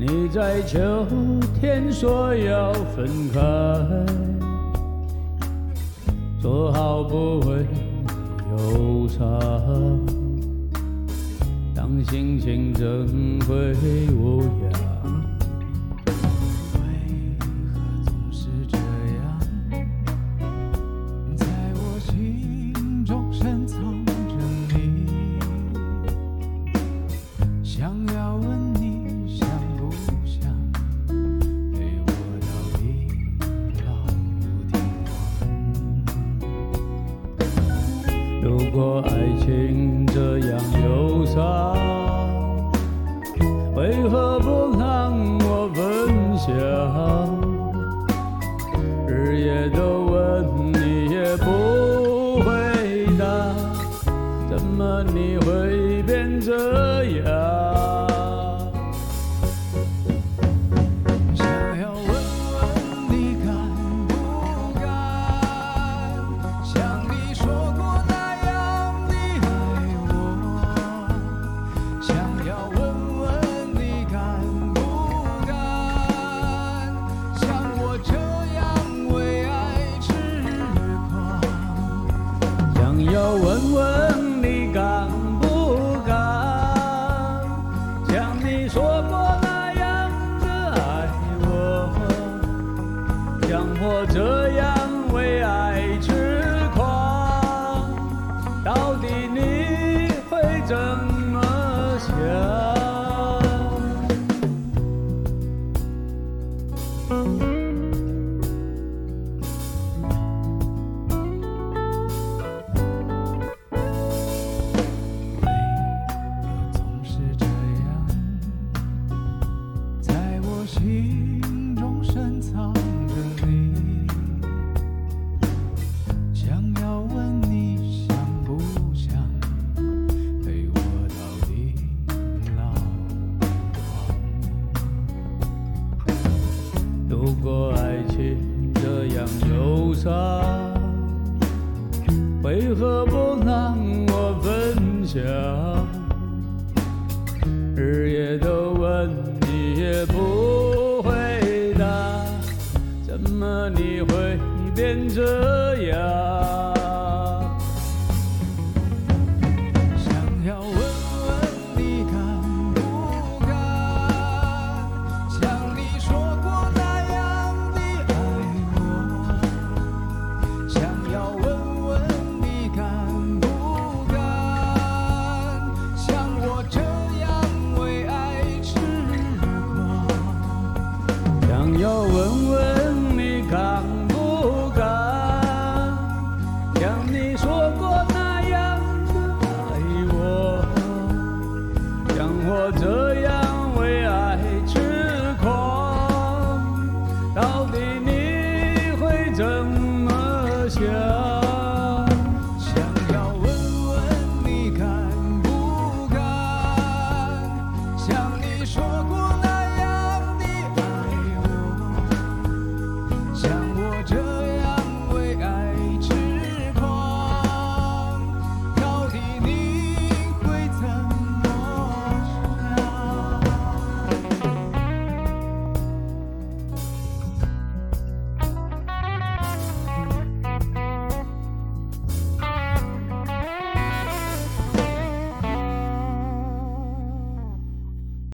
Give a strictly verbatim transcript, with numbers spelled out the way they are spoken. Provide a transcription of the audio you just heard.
你在秋天说要分开，说好不会忧伤，当心情真会无恙。如果爱情这样忧伤，为何不让我分享？日夜都问你也不回答，怎么你会变这样？要问问你敢不敢，像你说过那样的爱我，像我这样为爱痴狂，到底你会怎么想？ 心中深藏着你，想要问你想不想陪我到地老天荒。 如果爱情这样忧伤，为何不让我分享？日夜都问你也不回答，怎么你会变这样？ 想要问问你敢不敢，像你说过那样的爱我。想要问问你敢不敢，像我这样为爱痴狂。 想要问问